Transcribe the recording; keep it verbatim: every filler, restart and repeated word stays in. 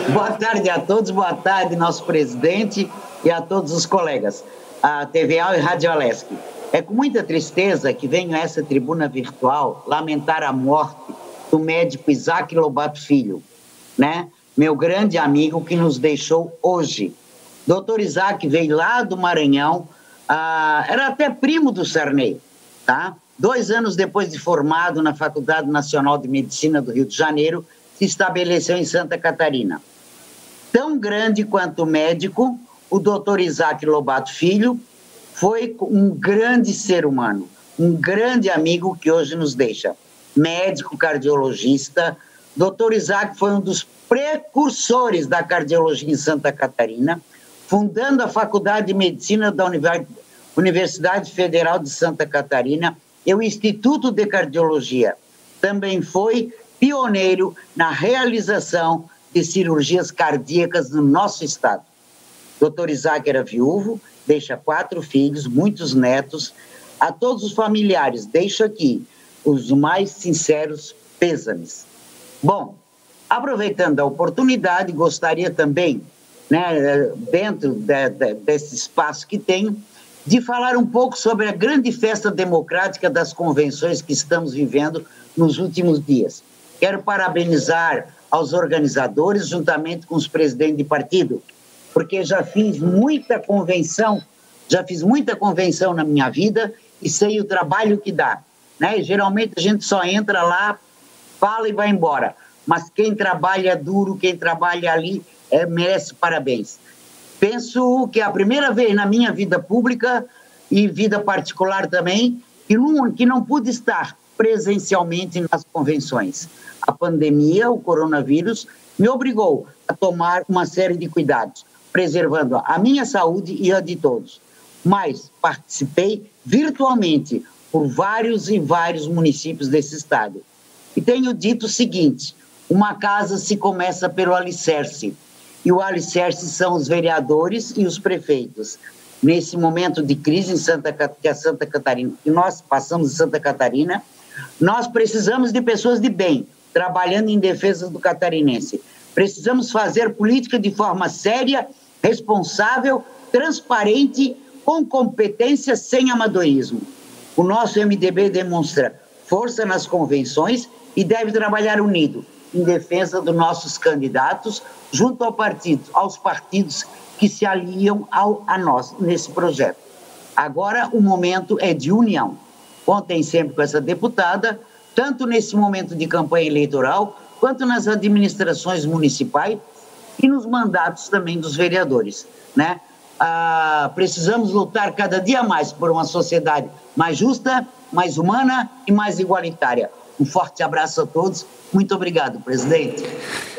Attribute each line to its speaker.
Speaker 1: Boa tarde a todos, boa tarde, nosso presidente e a todos os colegas, a T V A e Rádio Alesc. É com muita tristeza que venho a essa tribuna virtual lamentar a morte do médico Isaac Lobato Filho, né? Meu grande amigo que nos deixou hoje. doutor Isaac veio lá do Maranhão, ah, era até primo do Sarney, tá? Dois anos depois de formado na Faculdade Nacional de Medicina do Rio de Janeiro, se estabeleceu em Santa Catarina. Tão grande quanto médico, o doutor Isaac Lobato Filho foi um grande ser humano, um grande amigo que hoje nos deixa. Médico, cardiologista, doutor Isaac foi um dos precursores da cardiologia em Santa Catarina, fundando a Faculdade de Medicina da Universidade Federal de Santa Catarina e o Instituto de Cardiologia. Também foi pioneiro na realização de cirurgias cardíacas no nosso estado. doutor Isaac era viúvo, deixa quatro filhos, muitos netos. A todos os familiares, deixo aqui os mais sinceros pêsames. Bom, aproveitando a oportunidade, gostaria também, né, dentro de, de, desse espaço que tenho, de falar um pouco sobre a grande festa democrática das convenções que estamos vivendo nos últimos dias. Quero parabenizar aos organizadores, juntamente com os presidentes de partido, porque já fiz muita convenção, já fiz muita convenção na minha vida e sei o trabalho que dá, né? Geralmente a gente só entra lá, fala e vai embora, mas quem trabalha duro, quem trabalha ali, é, merece parabéns. Penso que é a primeira vez na minha vida pública e vida particular também que não, que não pude estar presencialmente nas convenções. A pandemia, o coronavírus, me obrigou a tomar uma série de cuidados, preservando a minha saúde e a de todos. Mas participei virtualmente por vários e vários municípios desse estado. E tenho dito o seguinte: uma casa se começa pelo alicerce, e o alicerce são os vereadores e os prefeitos. Nesse momento de crise em Santa, que a Santa Catarina, que nós passamos em Santa Catarina, nós precisamos de pessoas de bem, trabalhando em defesa do catarinense. Precisamos fazer política de forma séria, responsável, transparente, com competência, sem amadorismo. O nosso M D B demonstra força nas convenções e deve trabalhar unido em defesa dos nossos candidatos, junto ao partido, aos partidos que se aliam ao, a nós nesse projeto. Agora o momento é de união. Contem sempre com essa deputada, tanto nesse momento de campanha eleitoral, quanto nas administrações municipais e nos mandatos também dos vereadores, né? Ah, precisamos lutar cada dia mais por uma sociedade mais justa, mais humana e mais igualitária. Um forte abraço a todos. Muito obrigado, presidente.